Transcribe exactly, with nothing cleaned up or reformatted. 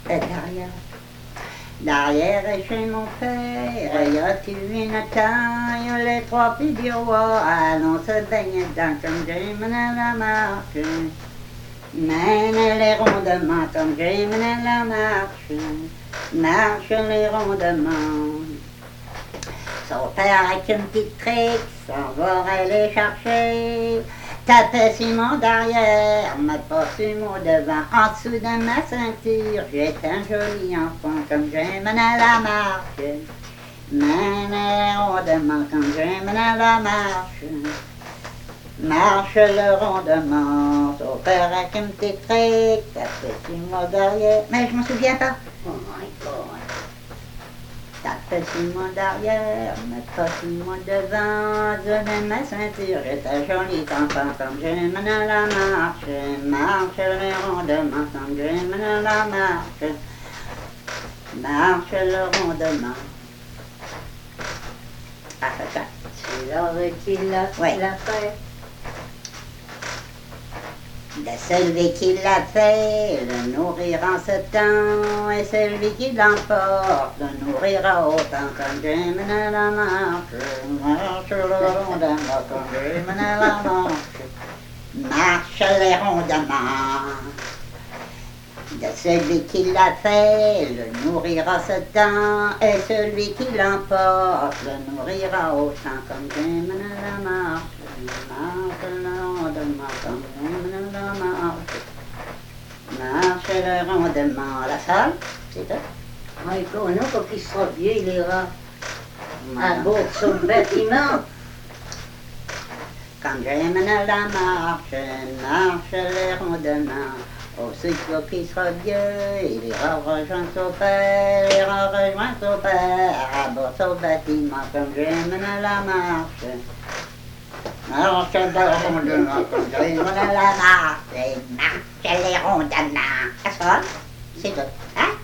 Et derrière Derrière et chez mon père, y a-t-il une taille, les trois filles du roi allons se baigner dans comme j'ai mené la marche. Mène les rondements comme j'ai mené la marche, marche les rondements. Son père avec une petite trique, s'en va aller chercher. Tapait sur mon derrière, mais pas sur mon devant. En dessous de ma ceinture, j'étais un joli enfant comme j'aime à la marche. Menez rondement comme j'aime à la marche. Marche le rondement, son père avec une petite trique, tapait sur mon derrière. Mais je m'en souviens pas. Oh my God. Tapait sur mon derrière, mais pas sur mon devant. Je mets ma ceinture, j'étais joli enfant comme j'aime à la marche. Marche le rondement comme j'aime à la marche. Marche le rondement. Ah, c'est ça. C'est l'heure qu'il l'a Ouais. fait. De celui qui l'a fait, le nourrir en ce temps, et celui qui l'emporte, le nourrira autant comme j'aime à la marche. Marche le rondement comme j'aime à la marche. Marche les rondements. De celui qui l'a fait, le nourrira ce temps, et celui qui l'emporte, le nourrira autant comme j'aime à la marche. Marche le rondement comme j'aime à la marche. Marche le rondement. La salle, c'est tout. Oui, pour nous, quand il sera vieux, il ira à Voilà. bord de son bâtiment. Comme j'aime à la marche, marche les rondements. Aussitôt qu'il sera vieux, il ira rejoindre son père, il ira rejoindre son père à bord de son bâtiment, comme j'aime à la marche. Marche les rondements, comme j'aime à la marche, marche les rondements. Ça sonne, c'est tout. Hein?